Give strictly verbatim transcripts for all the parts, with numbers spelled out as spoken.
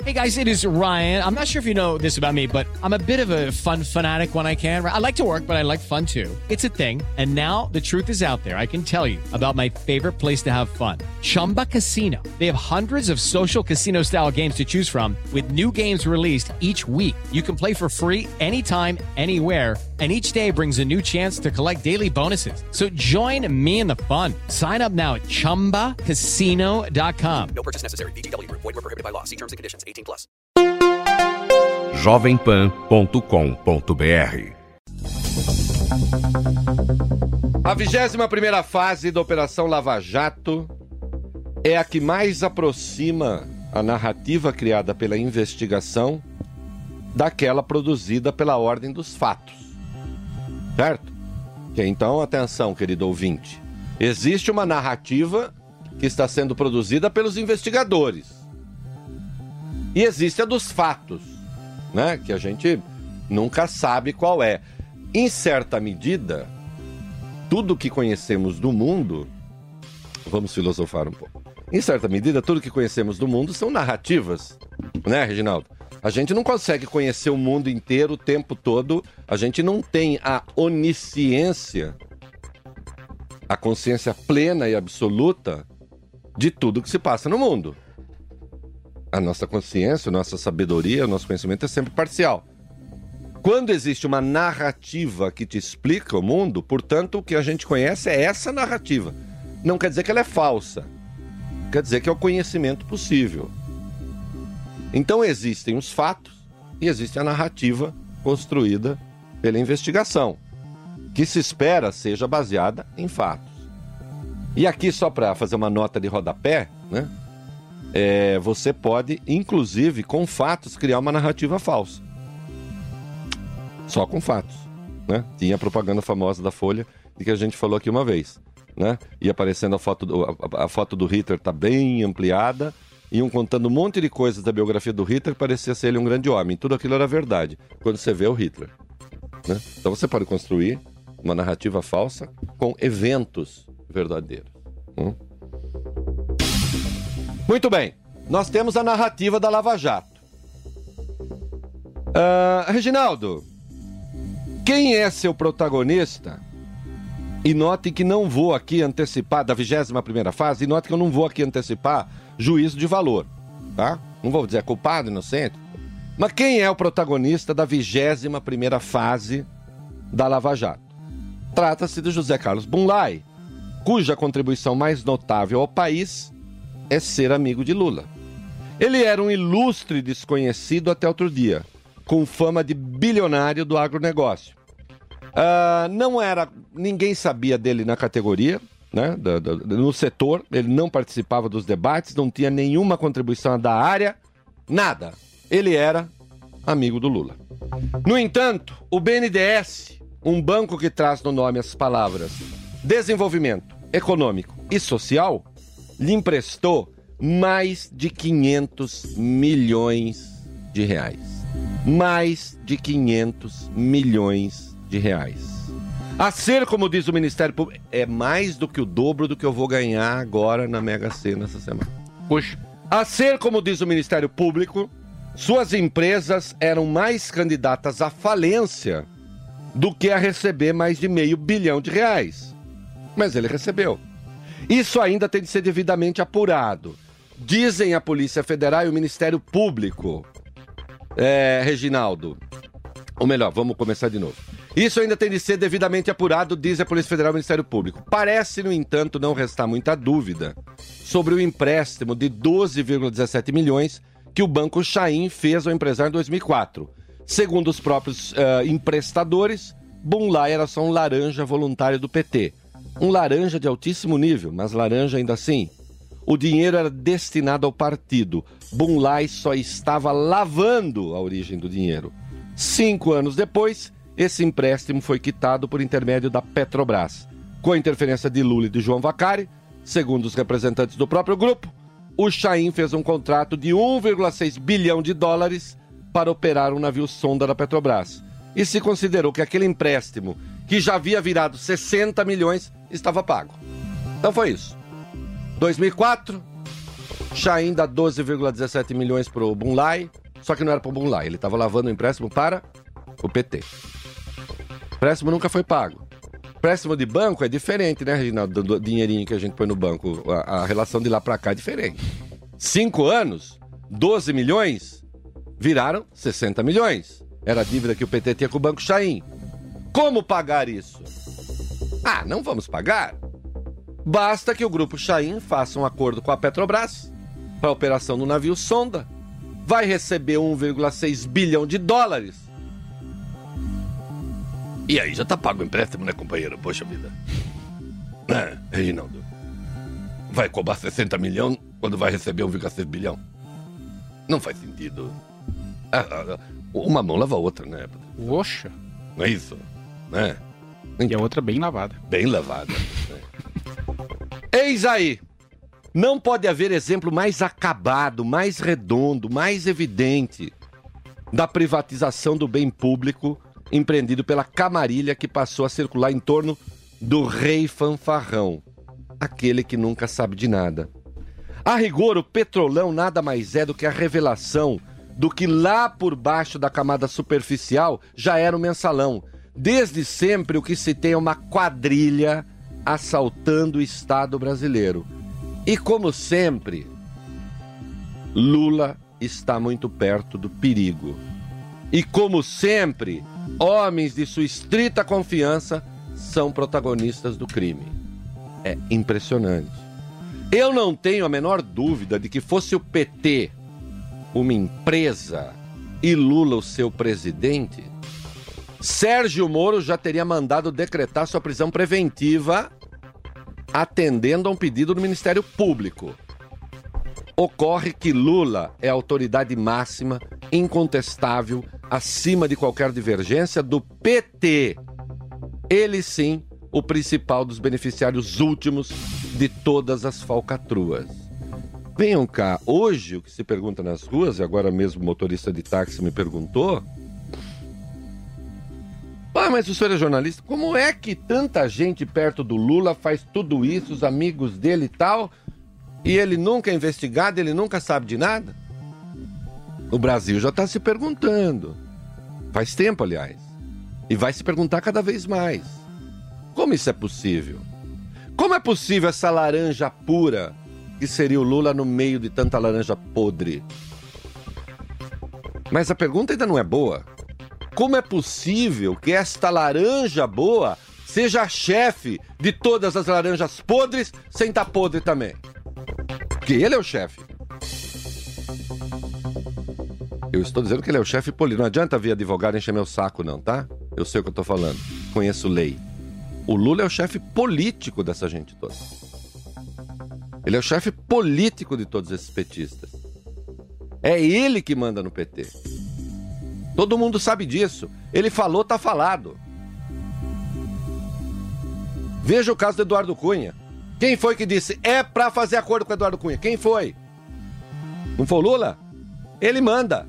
Hey guys, it is Ryan. I'm not sure if you know this about me, but I'm a bit of a fun fanatic when I can. I like to work, but I like fun too. It's a thing. And now the truth is out there. I can tell you about my favorite place to have fun. Chumba Casino. They have hundreds of social casino style games to choose from with new games released each week. You can play for free anytime, anywhere. And each day brings a new chance to collect daily bonuses. So join me in the fun. Sign up now at chumba casino dot com. No purchase necessary. V G W. Void where prohibited by law. See terms and conditions. eighteen plus. jovem pan ponto com ponto b r. A vigésima primeira fase da Operação Lava Jato é a que mais aproxima a narrativa criada pela investigação daquela produzida pela ordem dos fatos. Certo? Então, atenção, querido ouvinte. Existe uma narrativa que está sendo produzida pelos investigadores. E existe a dos fatos, né? Que a gente nunca sabe qual é. Em certa medida, tudo que conhecemos do mundo... Vamos filosofar um pouco. Em certa medida, tudo que conhecemos do mundo são narrativas. Né, Reginaldo? A gente não consegue conhecer o mundo inteiro o tempo todo. A gente não tem a onisciência, a consciência plena e absoluta de tudo que se passa no mundo. A nossa consciência, a nossa sabedoria, o nosso conhecimento é sempre parcial. Quando existe uma narrativa que te explica o mundo, portanto, o que a gente conhece é essa narrativa. Não quer dizer que ela é falsa. Quer dizer que é o conhecimento possível. Então existem os fatos e existe a narrativa construída pela investigação, que se espera seja baseada em fatos. E aqui, só para fazer uma nota de rodapé, né? É, você pode, inclusive, com fatos, criar uma narrativa falsa. Só com fatos, né? Tinha a propaganda famosa da Folha, de que a gente falou aqui uma vez, né? E aparecendo a foto do, a, a foto do Hitler tá bem ampliada, iam contando um monte de coisas da biografia do Hitler, parecia ser ele um grande homem. Tudo aquilo era verdade, quando você vê o Hitler, né? Então você pode construir uma narrativa falsa com eventos verdadeiros. Hum? Muito bem, nós temos a narrativa da Lava Jato. Uh, Reginaldo, quem é seu protagonista? E note que não vou aqui antecipar, da vigésima primeira fase, e note que eu não vou aqui antecipar juízo de valor, tá? Não vou dizer culpado, inocente. Mas quem é o protagonista da vigésima primeira fase da Lava Jato? Trata-se de José Carlos Bunlai, cuja contribuição mais notável ao país é ser amigo de Lula. Ele era um ilustre desconhecido até outro dia, com fama de bilionário do agronegócio. Uh, não era... Ninguém sabia dele na categoria, né, do, do, no setor. Ele não participava dos debates, não tinha nenhuma contribuição da área, nada. Ele era amigo do Lula. No entanto, o B N D E S, um banco que traz no nome as palavras desenvolvimento econômico e social, lhe emprestou mais de quinhentos milhões de reais. Mais de quinhentos milhões de reais. A ser, como diz o Ministério Público, é mais do que o dobro do que eu vou ganhar agora na Mega Sena essa semana. Puxa. A ser, como diz o Ministério Público, suas empresas eram mais candidatas à falência do que a receber mais de meio bilhão de reais. Mas ele recebeu. Isso ainda tem de ser devidamente apurado. Dizem a Polícia Federal e o Ministério Público. É, Reginaldo. Ou melhor, vamos começar de novo. Isso ainda tem de ser devidamente apurado, diz a Polícia Federal e o Ministério Público. Parece, no entanto, não restar muita dúvida sobre o empréstimo de doze vírgula dezessete milhões que o Banco Chain fez ao empresário em dois mil e quatro. Segundo os próprios uh, emprestadores, Bunlai era só um laranja voluntário do P T. Um laranja de altíssimo nível, mas laranja ainda assim. O dinheiro era destinado ao partido. Bunlai só estava lavando a origem do dinheiro. Cinco anos depois, esse empréstimo foi quitado por intermédio da Petrobras. Com a interferência de Lula e de João Vaccari, segundo os representantes do próprio grupo, o Chain fez um contrato de um vírgula seis bilhão de dólares para operar um navio sonda da Petrobras. E se considerou que aquele empréstimo, que já havia virado sessenta milhões, estava pago. Então foi isso. dois mil e quatro, Chain dá doze vírgula dezessete milhões pro Bunlai, só que não era pro Bunlai, ele estava lavando o empréstimo para o P T. O empréstimo nunca foi pago. Empréstimo de banco é diferente, né, Reginaldo? Do dinheirinho que a gente põe no banco, a, a relação de lá para cá é diferente. Cinco anos, doze milhões, viraram sessenta milhões. Era a dívida que o P T tinha com o Banco Chain. Como pagar isso? Ah, não vamos pagar. Basta que o Grupo Chain faça um acordo com a Petrobras para a operação do navio sonda. Vai receber um vírgula seis bilhão de dólares. E aí já tá pago o empréstimo, né, companheiro? Poxa vida. É, Reginaldo. Vai cobrar sessenta milhões quando vai receber um vírgula seis bilhão? Não faz sentido. Uma mão lava a outra, né? Oxa. Não é isso? Né? E a outra bem lavada. Bem lavada. Né? Eis aí. Não pode haver exemplo mais acabado, mais redondo, mais evidente da privatização do bem público empreendido pela camarilha que passou a circular em torno do rei fanfarrão, aquele que nunca sabe de nada. A rigor, o Petrolão nada mais é do que a revelação do que lá por baixo da camada superficial já era o mensalão. Desde sempre o que se tem é uma quadrilha assaltando o Estado brasileiro. E como sempre, Lula está muito perto do perigo. E como sempre, homens de sua estrita confiança são protagonistas do crime. É impressionante. Eu não tenho a menor dúvida de que fosse o P T uma empresa e Lula o seu presidente, Sérgio Moro já teria mandado decretar sua prisão preventiva atendendo a um pedido do Ministério Público. Ocorre que Lula é a autoridade máxima, incontestável, acima de qualquer divergência do P T. Ele sim, o principal dos beneficiários últimos de todas as falcatruas. Venham cá, hoje o que se pergunta nas ruas, e agora mesmo o motorista de táxi me perguntou: ah, mas o senhor é jornalista, como é que tanta gente perto do Lula faz tudo isso, os amigos dele e tal, e ele nunca é investigado, ele nunca sabe de nada? O Brasil já está se perguntando. Faz tempo, aliás. E vai se perguntar cada vez mais. Como isso é possível? Como é possível essa laranja pura que seria o Lula no meio de tanta laranja podre? Mas a pergunta ainda não é boa. Como é possível que esta laranja boa seja a chefe de todas as laranjas podres sem estar podre também? Porque ele é o chefe. Eu estou dizendo que ele é o chefe político. Não adianta vir advogado encher meu saco não, tá? Eu sei o que eu estou falando. Conheço lei. O Lula é o chefe político dessa gente toda. Ele é o chefe político de todos esses petistas. É ele que manda no P T. Todo mundo sabe disso. Ele falou, tá falado. Veja o caso do Eduardo Cunha. Quem foi que disse, é pra fazer acordo com o Eduardo Cunha? Quem foi? Não foi o Lula? Ele manda.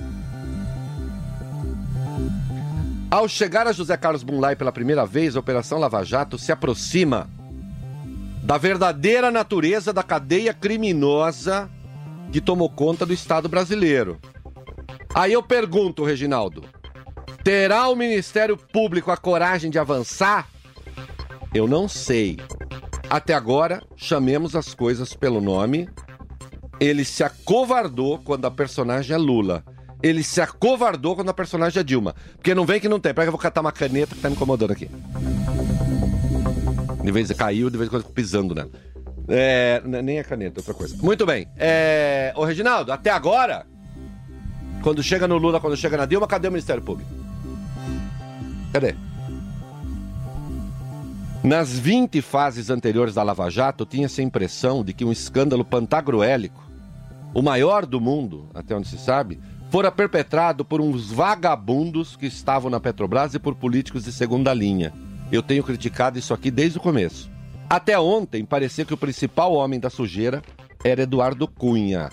Ao chegar a José Carlos Bunlai pela primeira vez, a Operação Lava Jato se aproxima da verdadeira natureza da cadeia criminosa que tomou conta do Estado brasileiro. Aí eu pergunto, Reginaldo, terá o Ministério Público a coragem de avançar? Eu não sei. Até agora, chamemos as coisas pelo nome. Ele se acovardou quando a personagem é Lula. Ele se acovardou quando a personagem é Dilma. Porque não vem que não tem. Pega que eu vou catar uma caneta que tá me incomodando aqui. De vez em quando caiu, de vez em quando eu fico pisando nela. É, nem a caneta, outra coisa. Muito bem. É, ô Reginaldo, até agora, quando chega no Lula, quando chega na Dilma, cadê o Ministério Público? Cadê? Nas vinte fases anteriores da Lava Jato, tinha-se a impressão de que um escândalo pantagruélico, o maior do mundo, até onde se sabe, fora perpetrado por uns vagabundos que estavam na Petrobras e por políticos de segunda linha. Eu tenho criticado isso aqui desde o começo. Até ontem, parecia que o principal homem da sujeira era Eduardo Cunha.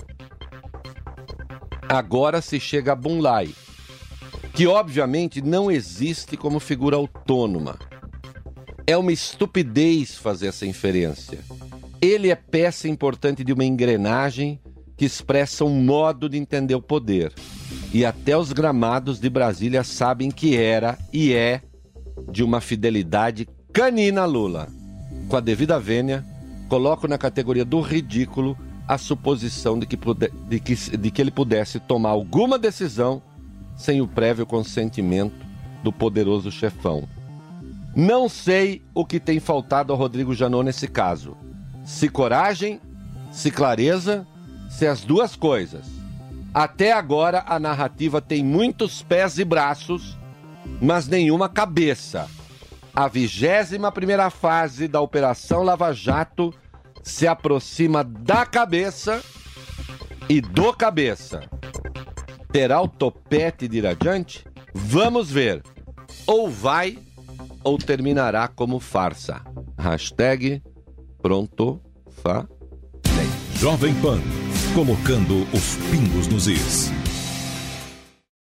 Agora se chega a Bunlai, que obviamente não existe como figura autônoma. É uma estupidez fazer essa inferência. Ele é peça importante de uma engrenagem que expressa um modo de entender o poder. E até os gramados de Brasília sabem que era e é de uma fidelidade canina a Lula. Com a devida vênia, coloco na categoria do ridículo a suposição de que, puder, de, que, de que ele pudesse tomar alguma decisão sem o prévio consentimento do poderoso chefão. Não sei o que tem faltado ao Rodrigo Janot nesse caso. Se coragem, se clareza, se as duas coisas. Até agora a narrativa tem muitos pés e braços, mas nenhuma cabeça. A vigésima primeira fase da Operação Lava Jato se aproxima da cabeça e do cabeça. Terá o topete de ir adiante? Vamos ver. Ou vai, ou terminará como farsa. Hashtag pronto, fa. Jovem Pan, colocando os pingos nos is.